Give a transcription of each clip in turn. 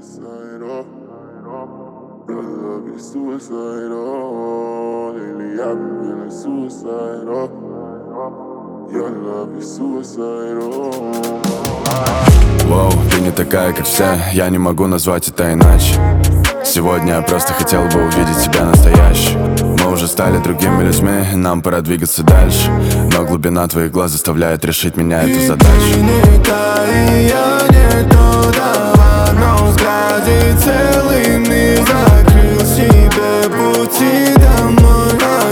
suicidal. Your love is suicidal. Lately I've been feeling suicidal. Your love is suicidal. Воу, ты не такая, как все, я не могу назвать это иначе. Сегодня я просто хотел бы увидеть тебя настоящей. Мы уже стали другими людьми, нам пора двигаться дальше. Но глубина твоих глаз заставляет решить меня эту задачу. Ты не та, и я не то, да, в одном взгляде целый мир закрыл себе пути домой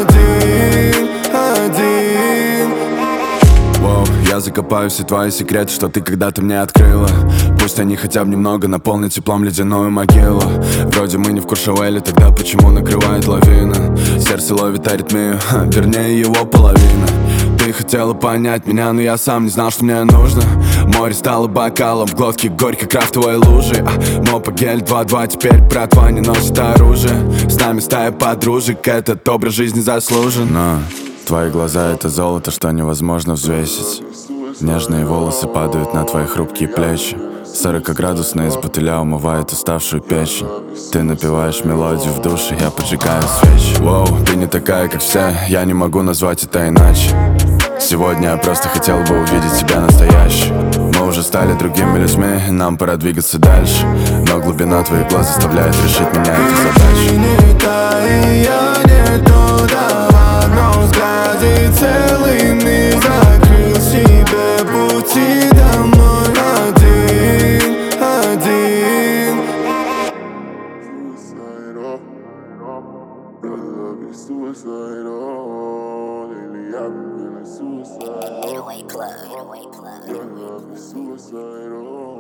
один. Воу, я закопаю все твои секреты, что ты когда-то мне открыла. Пусть они хотя бы немного наполнят теплом ледяную могилу. Вроде мы не в Куршавеле, тогда почему накрывает лавина? Сердце ловит аритмию, вернее его половина. Ты хотела понять меня, но я сам не знал, что мне нужно. Море стало бокалом, в глотке горько крафтовой лужи. Мопа гель 2-2, теперь братва не носит оружие. С нами стая подружек, этот образ жизни заслужен. Но твои глаза — это золото, что невозможно взвесить. Нежные волосы падают на твои хрупкие плечи. 40-градусная из бутыля умывает уставшую печень. Ты напеваешь мелодию в душе, я поджигаю свечи. Воу, ты не такая, как все, я не могу назвать это иначе. Сегодня я просто хотел бы увидеть тебя настоящей. Мы уже стали другими людьми, нам пора двигаться дальше. Но глубина твоих глаз заставляет решить меня эту задачу. Ты не та, и я не то, да, в одном взгляде целый мир закрыл себе пути домой один. Suicidal. Your love is suicidal. Lately I've been feeling suicidal. Getaway plug. Your love is suicidal.